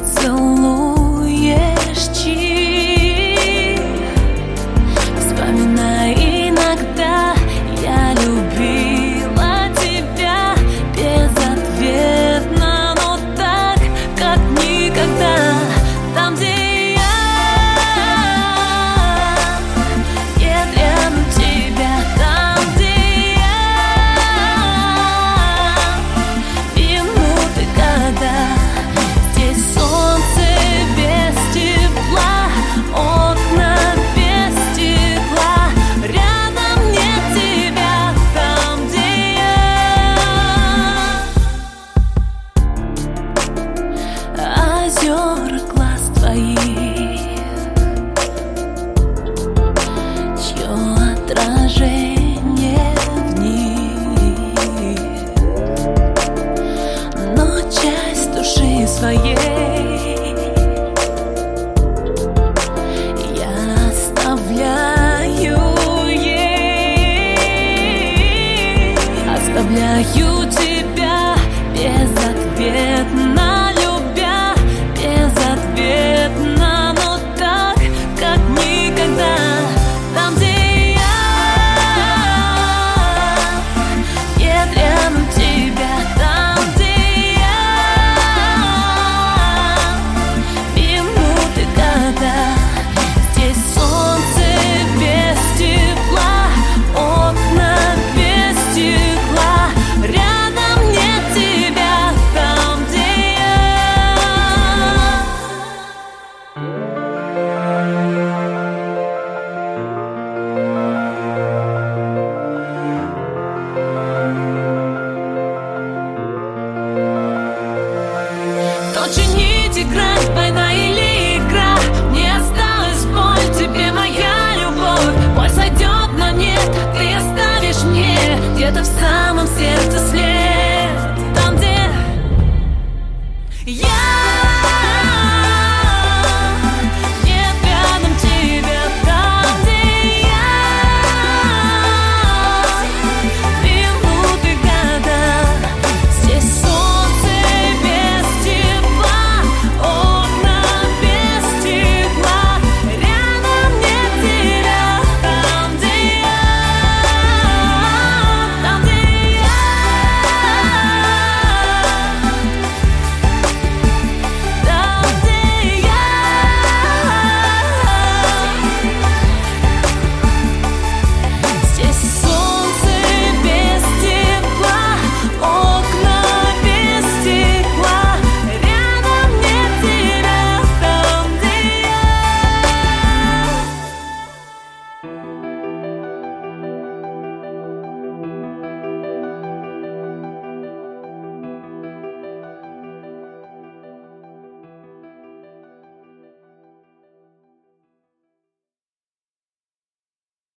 целуешь чьи. Вспоминай иногда, я любила тебя безответно, но так, как никогда. Там, где озера глаз твоих, чье отражение в них, но часть души своей я оставляю ей, оставляю тебя безответно. Безответно, но так, как никогда. Там, где нет рядом тебя. Там, где минуты, года. Здесь солнце без тепла, окна без стекла. Рядом нет тебя. Там, где чинить, играть, война или игра. Не осталась боль, тебе моя любовь. Боль сойдет на нет, ты оставишь мне где-то в самом сердце след.